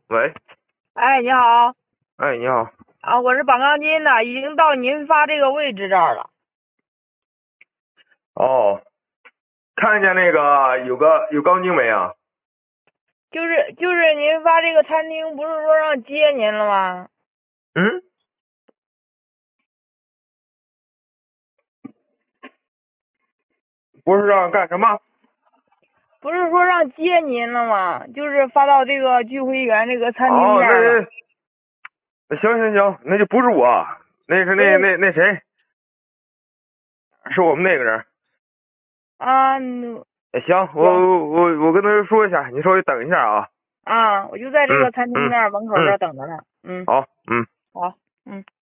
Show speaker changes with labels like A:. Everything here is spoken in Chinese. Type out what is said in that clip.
A: 喂，
B: 哎，你好
A: 哎，你好。
B: 啊，我是绑钢筋的，已经到您发这个位置这儿了。
A: 哦，看见那个有钢筋没啊？
B: 就是您发这个餐厅，不是说让接您了吗？
A: 嗯，不是让干什么？
B: 不是说让接您了吗？就是发到这个聚会园这个餐厅
A: 哦，
B: 这儿了。
A: 行，那就不是我，那是
B: 不是
A: 那谁，是我们那个人。
B: 啊，
A: 行，我跟他说一下，你稍微等一下啊。
B: 我就在这
A: 嗯
B: 个餐厅
A: 嗯
B: 这儿门口这
A: 嗯，
B: 儿等着呢。
A: 好，嗯。
B: 好，嗯。